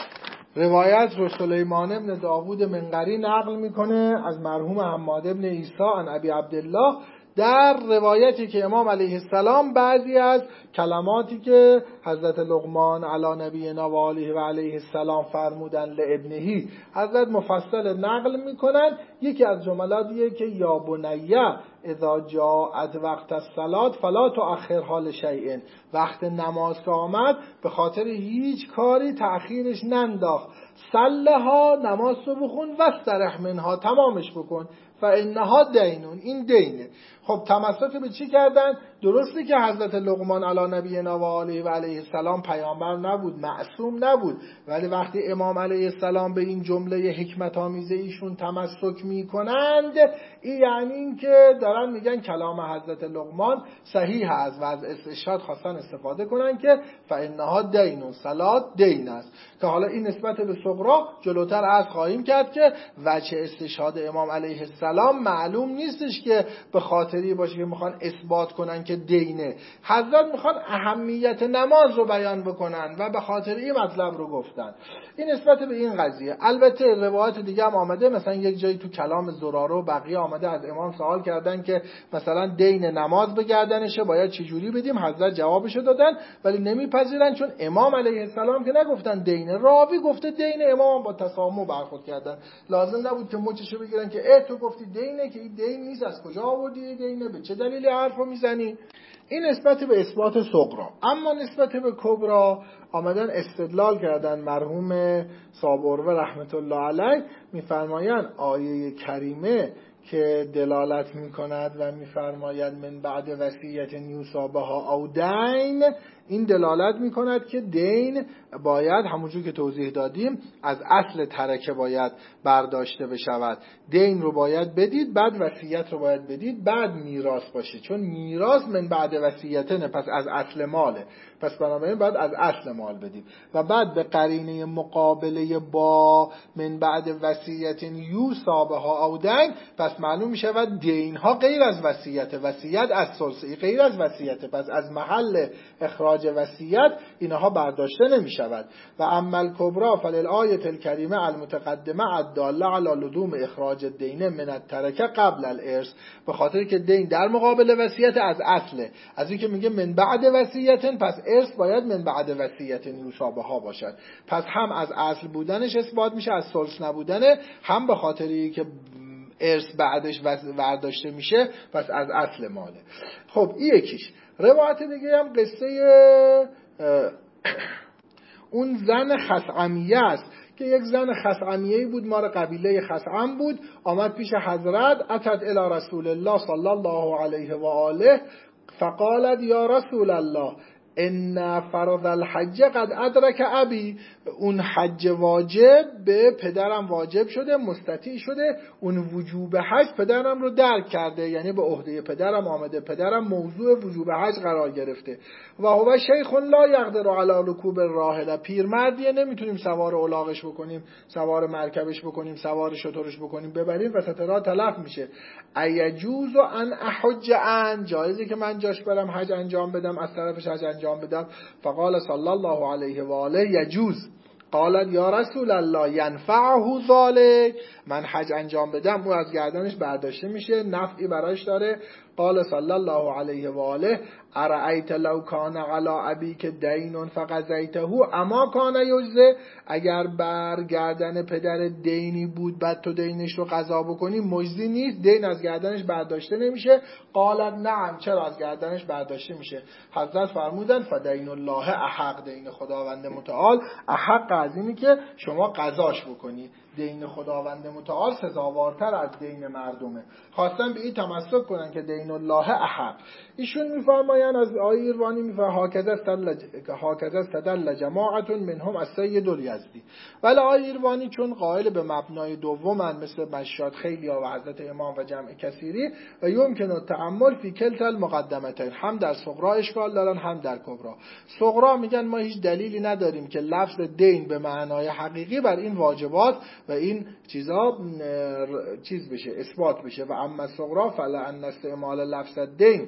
روایت رو سلیمان ابن داوود منقری نقل میکنه از مرحوم حماد ابن عیسی عن ابی عبدالله. در روایتی که امام علیه السلام بعضی از کلماتی که حضرت لقمان علی نبینا و آله و علیه السلام فرمودن لابنهی، حضرت مفصل نقل میکنن. یکی از جملاتیه که یا بنیه اذا جاءت وقت الصلاة فلا تؤخرها لشیء، وقت نماز که آمد به خاطر هیچ کاری تأخیرش ننداخت. صلها، نماز رو بخون، واسترح منها، تمامش بکن. فانها دینون، این دینه. خب تمسک به چی کردن؟ درسته که حضرت لقمان علی نبینا و آله و علیه السلام پیامبر نبود، معصوم نبود، ولی وقتی امام علیه السلام به این جمله حکمت آمیزه ایشون تمسک میکنند، این یعنی این که دارن میگن کلام حضرت لقمان صحیح است و از استشهاد خواستن استفاده کنن که فانها دینون، صلات دین است. که حالا این نسبت به صغرا جلوتر از خواهیم کرد که وجه استشهاد امام علیه السلام معلوم نیستش که به خاطری باشه که میخوان اثبات کنن که دینه. حضرت میخوان اهمیت نماز رو بیان بکنن و به خاطر این مطلب رو گفتن. این نسبت به این قضیه. البته روایت دیگه هم آمده، مثلا یک جایی تو کلام زراره و بقیه آمده از امام سوال کردن که مثلا دین نماز به گردنشه باید چه جوری بدیم، حضرت جوابشو دادن ولی نمیپذیرن، چون امام علیه السلام که نگفتن دین، راوی گفته دین، امام با تسامح برخورد کردن. لازم نبود که مچشو بگیرن که اه تو گفتی دینه که این دین نیست، از کجا آوردی دینه، به چه دلیلی حرفو میزنی. این نسبت به اثبات صغرا. اما نسبت به کبرا آمدن استدلال کردن. مرحوم صاحب عروه رحمت الله علیه میفرمایند آیه کریمه که دلالت میکند و میفرماید من بعد وصیت یوصی بها او دین، این دلالت میکند که دین باید همونجور که توضیح دادیم از اصل ترکه باید برداشته بشود. دین رو باید بدید، بعد وصیت رو باید بدید، بعد میراث باشه، چون میراث من بعد وصیتنه، پس از اصل ماله، پس بنابراین باید از اصل مال بدیم. و بعد به قرینه مقابله با من بعد وصیت یوصی بها او دین، پس معلوم میشود دین ها غیر از وصیت، وصیت از ثلثی غیر از وصیت، پس از محل اخراج وصیت اینها برداشته نمی شود. و اما الکبرى فللآیه الکریمه المتقدمه الداله علی لزوم اخراج الدین من الترکه قبل الارث، به خاطر که دین در مقابل وصیت از اصله، از این که میگه من بعد وصیت، پس ارث باید من بعد وصیت یوصی بها باشد، پس هم از اصل بودنش اثبات میشه، از ثلث نبودنه، هم به خاطری که ارث بعدش برداشته میشه، پس از اصل ماله. خب این یکیش. روایت دیگه هم قصه اون زن خثعمیه است که یک زن خثعمیه‌ای بود، مال قبیله خثعم بود، آمد پیش حضرت، اتت الی رسول الله صلی الله علیه و آله فقالت یا رسول الله ان فرض الحج قد ادرک ابی، اون حج واجب به پدرم واجب شده، مستطیع شده، اون وجوب حج پدرم رو درک کرده، یعنی به عهده پدرم آمده، پدرم موضوع وجوب حج قرار گرفته. و هو شیخ لا یقدر علی رکوب الراحله، پیرمردیه، نمیتونیم سوار الاغش بکنیم، سوار مرکبش بکنیم، سوار شترش بکنیم، ببریم وسط راه تلف میشه. ایجوز ان احج ان، جایزه که من جاش برم حج انجام بدم، از طرفش حج انجام بدم؟ فقال صلی الله علیه و آله یجوز. قالت یا رسول الله ینفعه ذلک، من حج انجام بدم او از گردنش برداشته میشه، نفعی براش داره. قال صلی الله علیه و آله ارأیت لو کان علی ابیک دین فقضیته اما کان یجزی، اگر بر گردن پدر دینی بود بعد تو دینش رو قضا بکنی مجزی نیست، دین از گردنش برداشته نمیشه؟ قالت نعم، چرا از گردنش برداشته میشه؟ حضرت فرمودن فدین الله احق، دین خداوند متعال احق از اینی که شما قضاش بکنی، دین خداوند متعال سزاوارتر از دین مردمه. خواستن به این تمسک کنن که دین الله احق. ایشون میفرمایند از آیه ایروانی میفرمایند هاکذا استدل جماعت منهم السید الیزدی، ولی آیه ایروانی چون قائل به مبنای دومن مثل مشاد خیلی و حضرت امام و جمع کثیری و یمکن التأمل فی کلتا المقدمتین، هم در صغرا اشکال دارن هم در کبرا. صغرا میگن ما هیچ دلیلی نداریم که لفظ دین به معنای حقیقی بر این واجبات و این چیزا چیز بشه، اثبات بشه. و اما صغرا فلان استعمال لفظ دین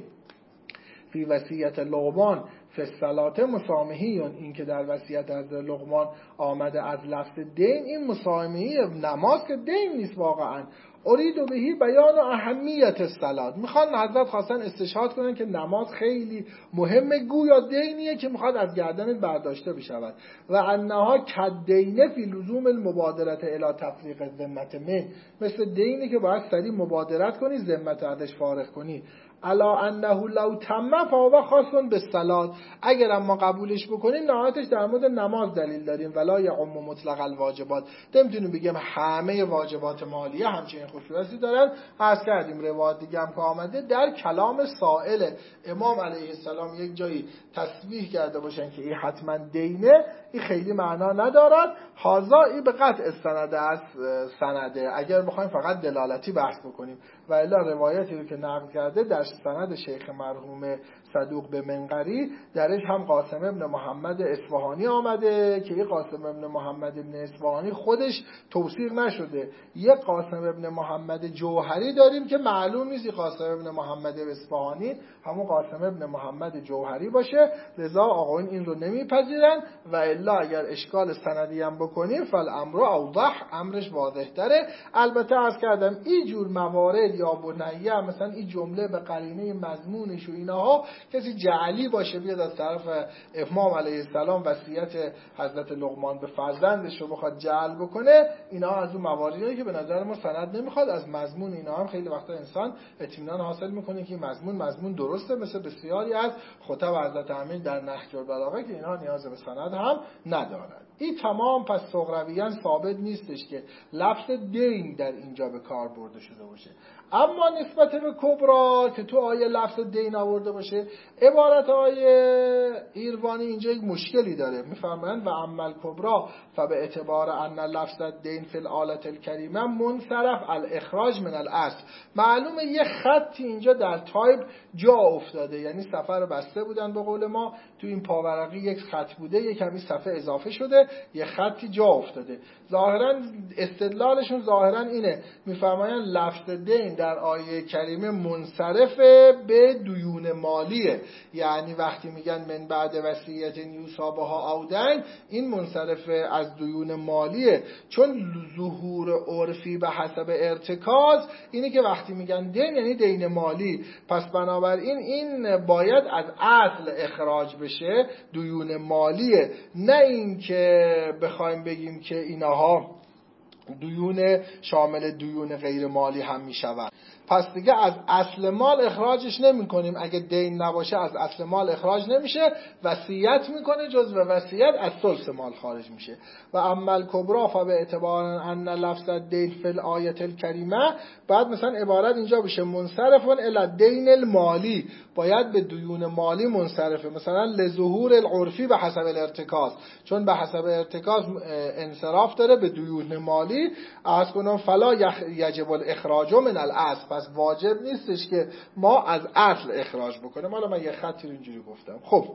فی وصیت لقمان فی الصلاة مسامحیون، این که در وصیت از لقمان آمده از لفظ دین، این مسامحی نماز که دین نیست واقعا. اريد بهی بیان و اهمیت الصلاة، میخوان حضرت خواستن استشهاد کنن که نماز خیلی مهمه، گویا دینیه که میخواد از گردن برداشته بشود. و انها کدینه فی لزوم المبادرت الی تفریق الذمة من، مثل دینی که باید سریع مبادرت کنی ذمت ازش فارغ کنی. الا انه لو تم فهو خاص بالصلاة، اگر ما قبولش بکنیم نهایتش در مورد نماز دلیل داریم. ولا یعم مطلق الواجبات، نمیتونیم بگیم همه واجبات مالیه همچین خصوصی دارن. عرض کردیم روایت دیگه هم که آمده در کلام سائل امام علیه السلام یک جایی تصریح کرده باشن که این حتما دینه، این خیلی معنا ندارد. هازا این به قطع استنده از سنده، اگر بخوایم فقط دلالتی بحث بکنیم. و الا روایتی رو که نقل کرده در سند شیخ مرحوم صدوق به منقری، درش هم قاسم ابن محمد اصفهانی آمده که این قاسم ابن محمد ابن اصفهانی خودش توثیق نشده. یک قاسم ابن محمد جوهری داریم که معلوم نیست این قاسم ابن محمد اصفهانی همون قاسم ابن محمد جوهری باشه، لذا آقایون این رو نمیپذیرن. و الا اگر اشکال سندی هم بکنیم فالامر اوضح، امرش واضح تره. البته عرض کردم این جور موارد یا بنیه مثلا این جمله به قرینه مضمونش و اینها کسی جعلی باشه بیاد از طرف امام علیه السلام وصیت حضرت لقمان به فرزندش رو بخواد جعل بکنه، اینا از اون مواردیه که به نظر ما سند نمیخواد. از مضمون اینا هم خیلی وقتا انسان اطمینان حاصل میکنه که مضمون مضمون درسته، مثل بسیاری از خطب حضرت امین در نهج البلاغه که اینا نیاز به سند هم ندارد. این تمام پس صغرویان ثابت نیستش که لفظ دین در اینجا به کار برده شده باشه. اما نسبت به کبرا که تو آیه لفظ دین آورده باشه، عبارت آیه ایروانی اینجا یک مشکلی داره. میفرمایند و عمل کبرا فبه اعتبار ان لفظ دین فی الآلة الکریمه منصرف الاخراج من الاصل، معلومه یه خطی اینجا در تایپ جا افتاده، یعنی صفحه بسته بودن به قول ما، تو این پاورقی یک خط بوده، یک کمی صفحه اضافه شده، یه خطی جا افتاده. ظاهرا استدلالشون ظاهرا اینه، میفرمایند لفظ دین در آیه کریمه منصرف به دیون مالیه، یعنی وقتی میگن من بعد وصیت یوصی بها او دین، این منصرف از دیون مالیه، چون ظهور عرفی به حسب ارتکاز اینه که وقتی میگن دین یعنی دین مالی، پس بنابراین این باید از اصل اخراج بشه، دیون مالیه، نه این که بخوایم بگیم که اینها دیون شامل دیون غیر مالی هم می شود. پس دیگه از اصل مال اخراجش نمی کنیم، اگه دین نباشه از اصل مال اخراج نمیشه، وصیت میکنه، جزء وصیت از ثلث مال خارج میشه. و عمل کبرا فبه اعتبار ان لفظ دین فی الآیه الکریمه، بعد مثلا عبارت اینجا بشه منصرفون الی الدین المالی، باید به دیون مالی منصرفه، مثلا لظهور العرفی به حسب الارتکاز، چون به حسب ارتکاز انصراف داره به دیون مالی. از کنم فلا یجب الاخراج من الاصل، پس واجب نیستش که ما از اصل اخراج بکنیم. حالا من یه خطی رو اینجوری گفتم. خب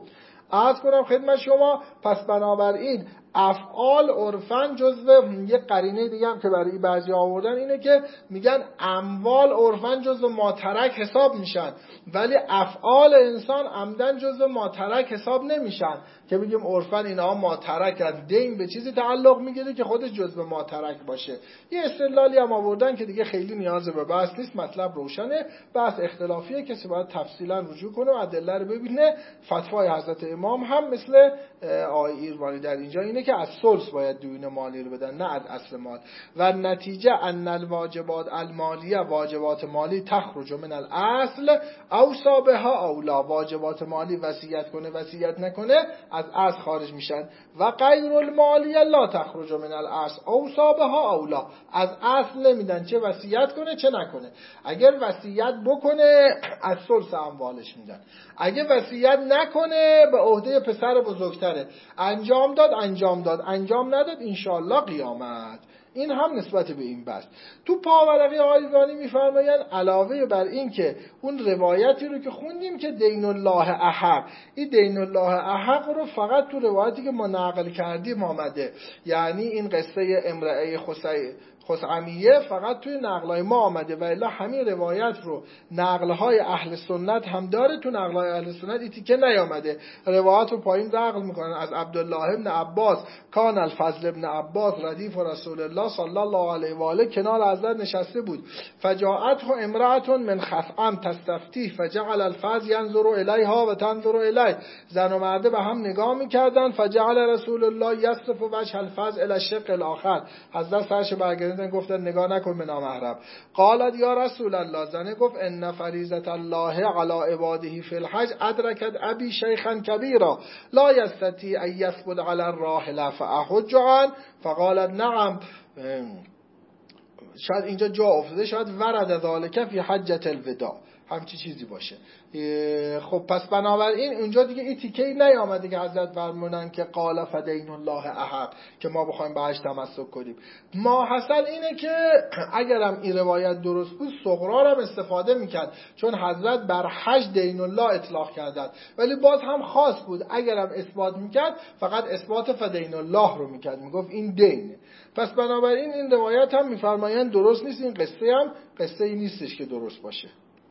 عرض کنم خدمت شما پس بنابراین افعال عرفاً جزو یه قرینه دیگه هم که برای بعضی آوردن اینه که میگن اموال عرفاً جزو ماترک حساب میشن، ولی افعال انسان عمدن جزو ماترک حساب نمیشن که بگیم عرفاً اینها ماترکن. دین به چیزی تعلق میگیره که خودش جزو ماترک باشه. یه استدلالی هم آوردن که دیگه خیلی نیاز به بحث نیست، مطلب روشنه، بحث اختلافیه، کسی باید تفصیلا رجوع کنه و ادله رو ببینه. فتوای حضرت امام هم مثل آقای ایروانی در اینجا اینه که از ثلث باید دیون مالی رو بدن، نه از اصل مال. و نتیجه ان الواجبات المالیه، واجبات مالی تخرج من الاصل اوصا بها اولا، واجبات مالی وصیت کنه وصیت نکنه از اصل خارج میشن. و غیر المالیه لا تخرج من الاصل اوصا بها اولا، از اصل نمیدن چه وصیت کنه چه نکنه. اگر وصیت بکنه از ثلث اموالش میدن، اگه وصیت نکنه به عهده پسر بزرگتره. انجام داد انجام داد انجام نداد انشاءالله قیامت. این هم نسبت به این بحث. تو پاورقی آیزانی میفرمایند علاوه بر این که اون روایتی رو که خوندیم که دین الله احق، این دین الله احق رو فقط تو روایتی که ما نقل کردیم آمده، یعنی این قصه امرأه خسی خثعمیه فقط توی نقلای ما آمده و الا همین روایت رو نقلهای اهل سنت هم داره، تو نقلهای اهل سنت این تیکه نیامده. روایت رو پایین نقل میکنن از عبدالله ابن عباس کان الفضل ابن عباس ردیف رسول الله صلی الله علیه و آله کنار حضرت نشسته بود، فجاءته امرأة من خثعم تستفتیح فجعل الفضل ينظر الیها و تنظر الیه، زن و مرده به هم نگاه میکردن، فجعل رسول الله یصرف وجه الفضل الی الشق الاخر، حضرت سرش برگردوندن گفتن نگاه نکن به نامحرم. قالت یا رسول الله، زنه گفت ان فریضه الله علی عباده فی الحج ادرکت ابی شیخا کبیرا لا یستطیع ان یثبت علی الراحله فاحج عنه، فقالت نعم. شاید اینجا جا افتاده، شاید ورد ذالک فی حجة الوداع، همچی چیزی باشه. خب پس بنابراین اونجا دیگه این تیکه‌ای نیامده که حضرت فرمودن که قال فدین الله احق که ما بخوایم بهش تمسک کنیم. ما حاصل اینه که اگرم این روایت درست بود صغرا هم استفاده میکرد، چون حضرت بر حج دین الله اطلاق کردند، ولی باز هم خاص بود اگرم اثبات میکرد فقط اثبات فدین الله رو میکرد، میگفت این دینه. پس بنابراین این روایت هم میفرمایند درست نیست، این قصه هم قصه ای نیستش که درست باشه.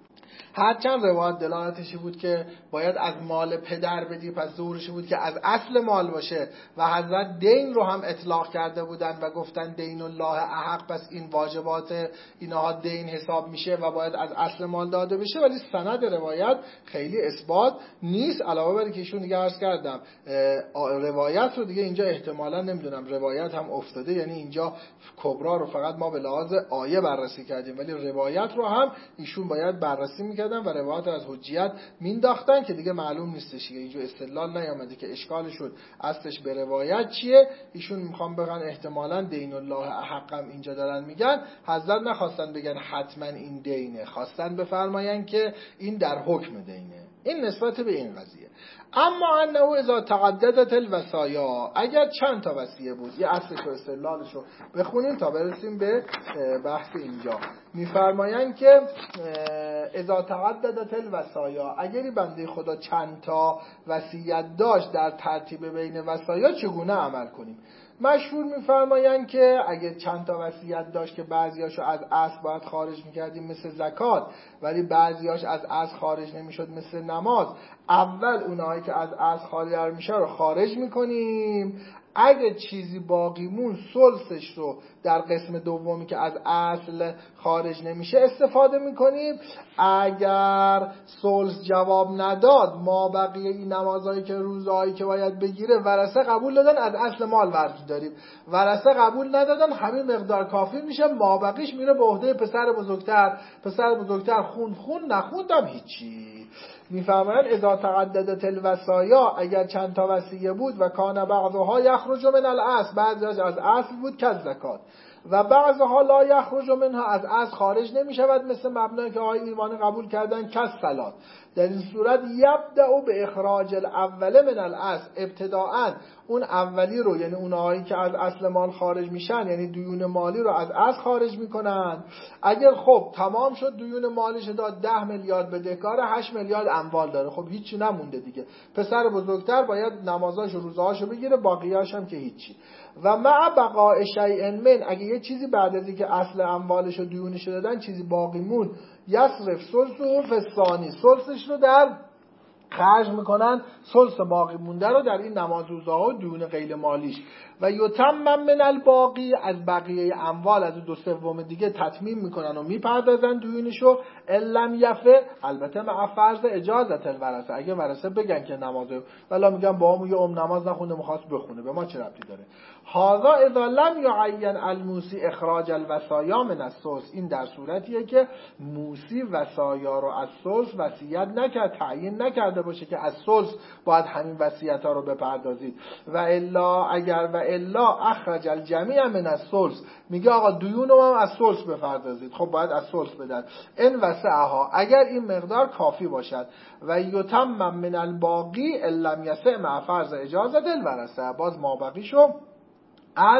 هرچند روایت دلالتشی بود که باید از مال پدر بدی، پس ظهورشی بود که از اصل مال باشه و حضرت دین رو هم اطلاق کرده بودن و گفتن دین الله احق، پس این واجبات اینها دین حساب میشه و باید از اصل مال داده بشه، ولی سند روایت خیلی اثبات نیست. علاوه بر اینکه ایشون دیگه عرض کردم روایت رو دیگه اینجا احتمالا نمیدونم روایت هم افتاده، یعنی اینجا کبرا رو فقط ما به لحاظ آیه بررسی کردیم، ولی روایت رو هم ایشون باید بررسی میکرد و روایت از حجیت مینداختن که دیگه معلوم نیستش که اینجا استدلال نیامده که اشکالشون اصلش به روایت چیه. ایشون میخوام بگن احتمالاً دین الله احقم اینجا دارن میگن، حضرت نخواستن بگن حتما این دینه، خواستن بفرماین که این در حکم دینه. این نسبت به این قضیه. اما انه اذا تعددت الوصایا، اگر چند تا وصیه بود، یه اصلش و استدلالش رو بخونیم تا برسیم به بحث اینجا. میفرمایند که اذا تعددت الوصایا، اگری بنده خدا چند تا وصیت داشت در ترتیب بین وصایا چگونه عمل کنیم؟ مشهور میفرمایند که اگه چند تا وصیت داشت که بعضیاشو از اصل باید خارج میکردیم مثل زکات، ولی بعضیاش از اصل خارج نمیشد مثل نماز، اول اونایی که از اصل خارج میشه رو خارج میکنیم، اگه چیزی باقی مون ثلثش رو در قسم دومی که از اصل خارج نمیشه استفاده میکنیم. اگر ثلث جواب نداد، ما بقیه این نمازهایی که روزهایی که باید بگیره ورثه قبول دادن، از اصل مال ورد داریم، ورثه قبول ندادن، همین مقدار کافی میشه، ما بقیش میره به عهده پسر بزرگتر. پسر بزرگتر خون خون نخوندم هیچی. میفهمن اذا تعددت الوصایا، اگر چند تا وصیه بود و کان بعضها یخرج من الاصل، بعضیش از اصل بود که زکات، و بعضها لا یخرج منها، از اصل خارج نمی شود، مثل مبنایی که آقای ایرانی قبول کردن کس صلات. در این صورت یبدأ به اخراج الاول من الاصل، ابتداءً اون اولی رو، یعنی اونهایی که از اصل مال خارج میشن، یعنی دیون مالی رو از اصل خارج میکنن. اگر خب تمام شد دیون مالیش داد، ده میلیارد بدهکار، هشت میلیارد اموال داره، خب هیچی نمونده دیگه، پسر بزرگتر باید نمازاش و روزهاشو بگیره، باقیاش هم که هیچی. و مع بقاء شیء من، اگه یه چیزی بعد از اینکه اصل اموالش و دیونش دادن چیزی باقی مون، یصرف ثلثه فی الثانی، ثلثش رو در خرج میکنن، ثلث باقی مونده رو در این نماز روزها و دیون غیر مالیش. و یتمم من الباقی، از بقیه اموال از دو سوم دیگه تتمیم میکنن و میپردازن دیونشو. علم یفه، البته مع فرض اجازت الورثه، اگه ورثه بگن که نمازه، ولی میگن با هم یه ام نماز نخونده میخواست بخونه، به ما چه ربطی داره. هذا اذا لم یعین الموسی اخراج الوصایا من الثلث، این در صورتیه که موسی وصایا رو از ثلث وصیت نکرد، تعیین نکرده باشه که از ثلث باید همین وصیت‌ها رو بپردازید. و الا اگر و الا اخرج الجمیع من الثلث، میگه آقا دیون رو هم از ثلث بپردازید، خب باید از ثلث بدن. ان وسعها، اگر این مقدار کافی باشد. و یتمم من الباقی ان لم یسع مع فرض اجازت الورثه، باز مابقیشو از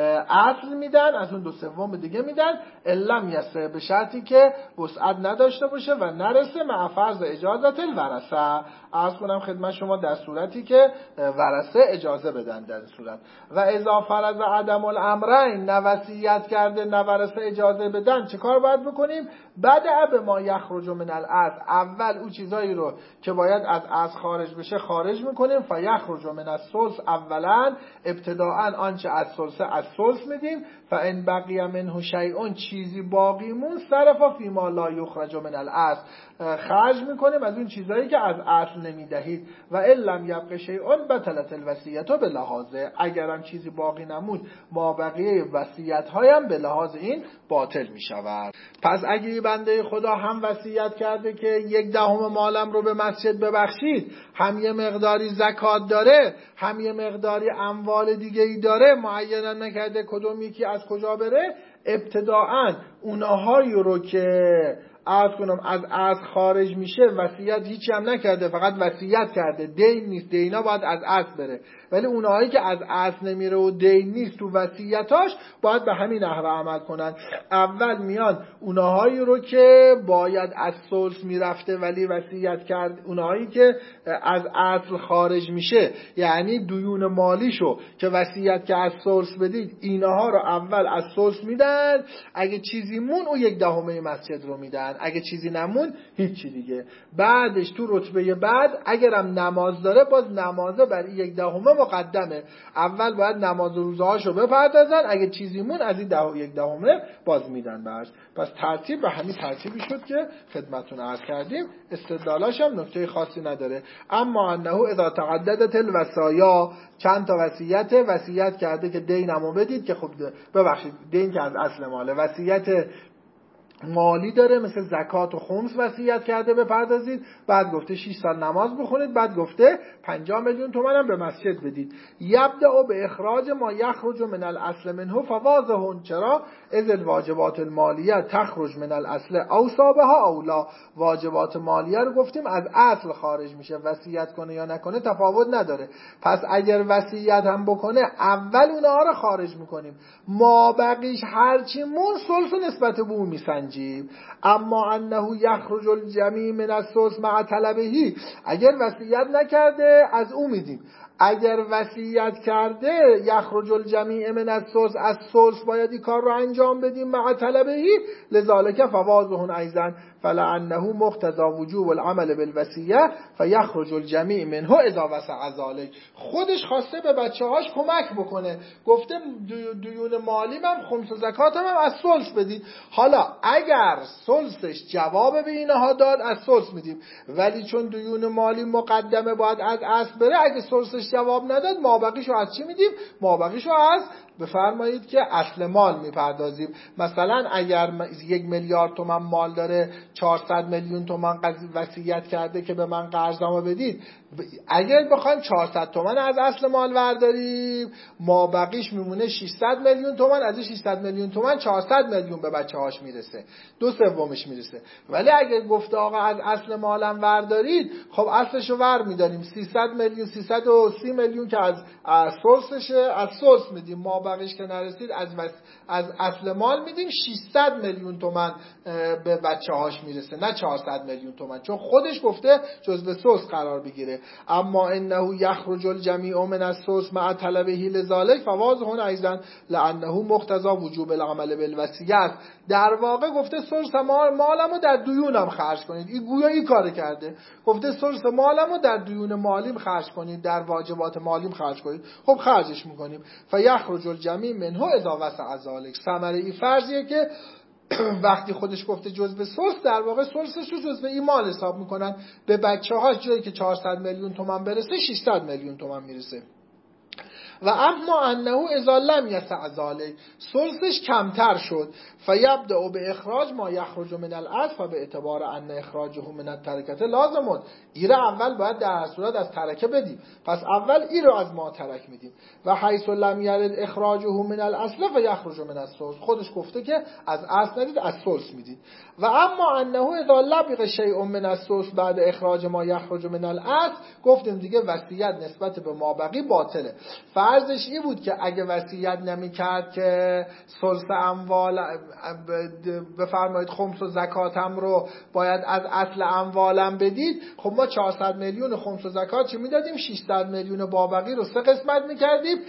اصل میدن، از اون دو سوم دیگه میدن، علم یسه، به شرطی که وسعت نداشته باشه و نرسه مع فرض اجازت الورثه. عرض کنم خدمت شما در صورتی که ورثه اجازه بدن در این صورت. و اذا فرض عدم الامرین، نه وصیت کرده نه ورثه اجازه بدن، چه کار باید بکنیم؟ بدأ به ما یخرج من الاصل، اول اون چیزایی رو که باید از اصل خارج بشه خارج میکنیم. فیخرج من الثلث، اولا ابتداءً آنچه از ثلث از ثلث میدیم. فان بقی منه شیء، چیزی باقی مون، صرفا فی ما لا یخرج من الاصل، خرج میکنیم از اون چیزایی که از اصل نمیدهید. و ان لم یبق شیء بطلت الوصیه به لحاظه، اگرم چیزی باقی نمود، ما بقیه وصیت هایم به لحاظ این باطل میشود. پس اگه یه بنده خدا هم وصیت کرده که یک دهم مالم رو به مسجد ببخشید، هم یه مقداری زکات داره، هم یه مقداری اموال دیگه ای داره، معینا نکرده کدوم یکی از کجا بره، ابتداءً اونهایی رو که عرض کنم از اصل خارج میشه، وصیت هیچی هم نکرده، فقط وصیت کرده، دین نیست، دینا باید از اصل بره. ولی اونهایی که از اصل نمیره و دین نیست تو وصیتاش، باید به همین نحوه عمل کنن. اول میان اونهایی رو که باید از ثلث میرفته ولی وصیت کرد، اونهایی که از اصل خارج میشه، یعنی دیون مالیشو که وصیت که از ثلث بدید، اینها رو اول از ثلث میدن، اگه چیزی مون او یک دهمه مسجد رو میدن، اگه چیزی نمون هیچی دیگه. بعدش تو رتبه بعد اگرم نماز داره، باز نمازه برای یک دهمه مقدمه، اول باید نماز روزهاشو بپردازن، اگه چیزی مون از این ده یک دهمه باز میدن بهش. پس ترتیب به همین ترتیبی شد که خدمتتون عرض کردیم. استدلالاش هم نکته خاصی نداره. اما انه اذا تعددت الوصایا، چند تا وصیت وصیت کرده که دینمو بدید، که خب ببخشید دین که از اصل ماله، وصیت مالی داره مثل زکات و خمس وصیت کرده بپردازید، بعد گفته شش سال نماز بخونید، بعد گفته پنجاه میلیون تومان هم به مسجد بدید. یبدأ به اخراج ما یخرج من الاصل منه فواضح، چرا؟ اذ الواجبات المالیه تخرج من الاصل اوصابها اولا، واجبات مالیه رو گفتیم از اصل خارج میشه، وصیت کنه یا نکنه تفاوت نداره. پس اگر وصیت هم بکنه، اول اونها رو خارج میکنیم، ما بقیش هرچی مون ثلث نسبت به اون میسنجیم. اما انه یخرج الجمیع من الثلث مع طلبه، اگر وصیت نکرده از او میدیم، اگر وصیت کرده یخرج الجمیع من الثلث، از ثلث باید این کار رو انجام بدیم مع طلبه، لذالک فواضح ایضا فلعنه مقتضى وجوب العمل بالوصیه فیخرج الجمیع منه اذا وسع ذلك. خودش خواسته به بچه‌هاش کمک بکنه، گفته دیون مالی من خمس و زکاتم هم از ثلث بدید. حالا اگر ثلثش جواب به اینها داد، از ثلث میدیم، ولی چون دیون مالی مقدمه باید از اصل بره، اگه ثلثش جواب نداد، مابقیشو از چی میدیم؟ مابقیشو از بفرمایید که اصل مال میپردازیم. مثلا اگر یک میلیارد تومان مال داره، چهارصد میلیون تومان وصیت کرده که به من قرضمو بدید، اگر بخوایم چهارصد تومن از اصل مال برداریم، ما بقیش میمونه ششصد میلیون تومن، از این ششصد میلیون تومن چهارصد میلیون به بچه‌هاش میرسه، دو سومش میرسه. ولی اگر گفته آقا از اصل مالم بردارید، خب اصلشو ور میداریم، سیصد میلیون سیصد و سی میلیون که از از سورسشه، از سورس میدیم، ما بقیش که نرسید از وس... از اصل مال میدیم، ششصد میلیون تومن به بچه‌هاش میرسه، نه چهارصد میلیون تومن، چون خودش گفته جزء سورس قرار بگیره. اما انه یخرج الجمیع من السورس مع طلبه لذلك فواضح ایضا لانه مقتضی وجوب العمل بالوصیت. در واقع گفته سورس مال مالمو در دیونم خرج کنید، این گویا این کار کرده، گفته سورس مالمو در دیون مالیم خرج کنید، در واجبات مالیم خرج کنید، خب خرجش میکنیم. فیخرج الجمیع منه اذا وسع ذلك. ثمره این فرضیه که وقتی خودش گفته جزء سورس، در واقع سورسش رو جزء این مال حساب میکنن، به بچه‌هاش جایی که چهارصد میلیون تومان برسه ششصد میلیون تومان میرسه. و اما انه اذا لم یسع ذلك، سورسش کمتر شد، فیبدأ به اخراج ما یخرج من الاصل و به اعتبار ان اخراجه من الترکه لازم. این اول باید در هر صورت از ترکه بدیم، پس اول این رو از ما ترک میدیم. و حیث لم یرد اخراجه من الاصل فیخرج من السورس، خودش گفته که از اصل ندید، از سورس میدید. و اما انه اذا لبق شیء من السورس بعد اخراج ما یخرج من الاصل، گفتیم دیگه وصیت نسبت به مابقی باطله. فرضش این بود که اگه وصیت نمی‌کرد که سلس اموال بفرمایید خمس و زکاتم رو باید از اصل اموالم بدید، خب ما چهارصد میلیون خمس و زکات چه میدادیم؟ ششصد میلیون بابقی رو سه قسمت می‌کردیم،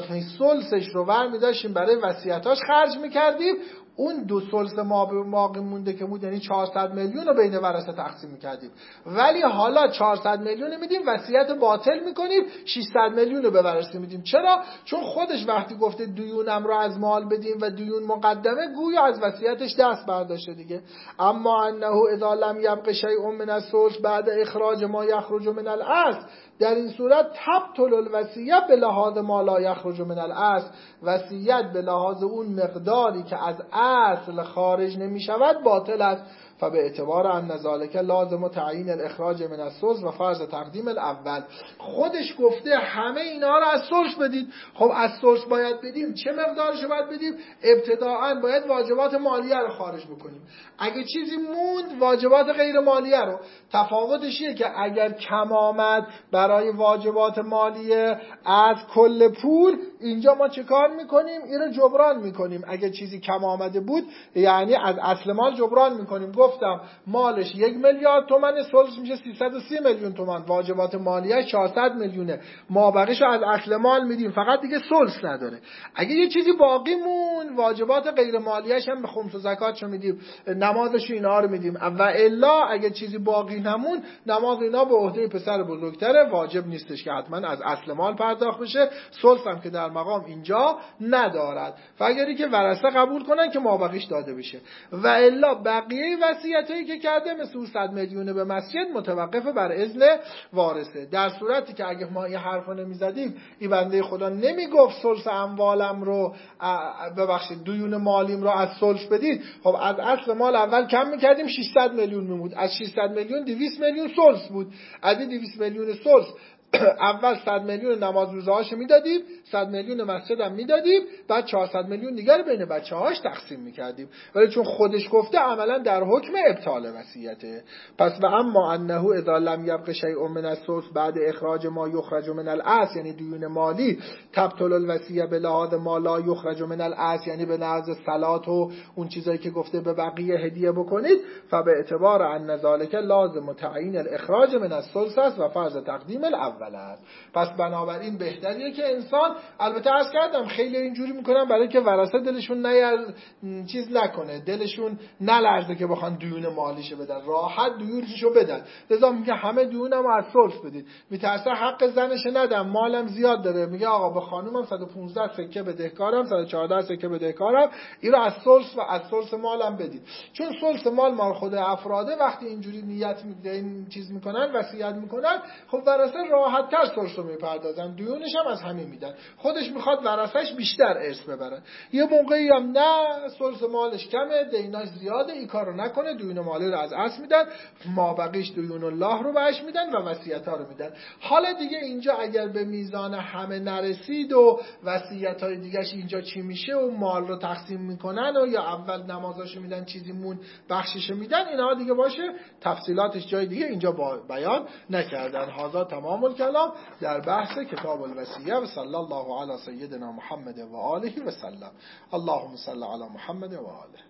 سلسش رو ور می‌داشتیم برای وصیتاش خرج می‌کردیم، اون دو ثلث ما باقی مونده که بود یعنی چهارصد میلیون رو بین ورثه تقسیم می‌کردیم. ولی حالا چهارصد میلیون میدیم، وصیت باطل می‌کنیم، ششصد میلیون رو به ورثه میدیم. چرا؟ چون خودش وقتی گفته دیونم رو از مال بدیم و دیون مقدمه، گویا از وصیتش دست برداشته دیگه. اما انه اذا لم یبق شیء من الثلث بعد اخراج ما یخرج من الاصل، در این صورت تبطل الوصیه به لحاظ ما لا یخرج من الاصل، وصیت به لحاظ اون مقداری که از اصل خارج نمی شود باطل است. فبه اعتبار ان ذلك لازم تعیین الاخراج من السلس و فرض تقدیم الاول. خودش گفته همه اینا رو از سلس بدید. خب از سلس باید بدیم، چه مقدارش باید بدیم؟ ابتداعا باید واجبات مالیه رو خارج بکنیم، اگه چیزی موند واجبات غیر مالیه رو. تفاوتش اینه که اگر کم آمد برای واجبات مالیه از کل پول، اینجا ما چه کار میکنیم؟ این رو جبران میکنیم. اگه چیزی کم آمده بود یعنی از اصل مال جبران میکنیم. گفتم مالش یک میلیارد تومنه، سلس میشه سیصد و سی میلیون تومان، واجبات مالیه چهارصد میلیونه، ما بقیشو از اصل مال میدیم، فقط دیگه سلس نداره. اگه یه چیزی باقی مون، واجبات غیر مالیه‌اش هم به خمس و زکاتشو میدیم، نمازش اینا رو میدیم. و الا اگه چیزی باقی نمون، نماز اینا به عهده پسر بزرگتره، واجب نیستش که حتما از اصل مال پرداخت بشه. سلس هم که در مقام اینجا ندارد، فقیری که ورثه قبول کنن که ما بقیش داده بشه. و الا بقیه وصیتایی که کرده مثل صد میلیون به مسجد متوقف بر اذن وارثه. در صورتی که اگه ما این حرفو نمیزدیم، این بنده خدا نمیگفت سلس اموالم رو ببخشید دیون مالیم رو از سلس بدید، خب از اصل مال اول کم میکردیم، ششصد میلیون میمود، از ششصد میلیون دویست میلیون سلس بود، از این دویست میلیون سلس اول صد میلیون نماز روزهاشو میدادیم، صد میلیون مسجد هم میدادیم، بعد چهارصد میلیون دیگر بین بچه‌هاش تقسیم میکردیم. ولی چون خودش گفته عملا در حکم ابطال وصیته. پس و اما انه اذا لم یبق شیء من السلس بعد اخراج ما یخرج من الاصل، یعنی دیون مالی، تبطل الوصیه به لحاظ ما لا یخرج من الاصل، یعنی به لحاظ صلات و اون چیزایی که گفته به بقیه هدیه بکنید، فبه اعتبار ان ذلك لازم تعیین الاخراج من السلس است و فرض تقدیم الاول است. پس بنابراین بهتریه که انسان، البته عرض کردم خیلی اینجوری میکنن برای که ورثه دلشون نیار چیز نکنه، دلشون نلرزه که بخوان دیون مالیشو بدن، راحت دیونشو بدن، لذا میگه همه دیونمو از سلس بدید. میترسه حق زنش ندم، مالم زیاد داره، میگه آقا به خانومم صد و پانزده سکه بدهکارم، صد و چهارده سکه بدهکارم، اینو از سلس و از سلس مالم بدید. چون سلس مال مال خود افراده، وقتی اینجوری نیت میگه این چیز میکنن، وصیت میکنن، خب ورثه راحت راحت‌تر سرس رو میپردازن، دیونش هم از همین میدن، خودش میخواد ورثش بیشتر ارث ببرن. یه موقعی هم نه سرس مالش کمه، دیناش زیاده، این کارو نکنه، دیون مالی رو از اصل میدن، مابقیش دیون الله رو بهش میدن و وصیت‌ها رو میدن. حالا دیگه اینجا اگر به میزان همه نرسید و وصیت‌های دیگه‌ش اینجا چی میشه و مال رو تقسیم میکنن و یا اول نمازاشو میدن چیزی مون بخششو میدن، اینا دیگه باشه تفصیلاتش جای دیگه اینجا بیان نکردن. هذا تمام الکلام در بحث کتاب الوصیه. و صلی الله علی سیدنا محمد و آله و سلم. اللهم صل علی محمد و آله.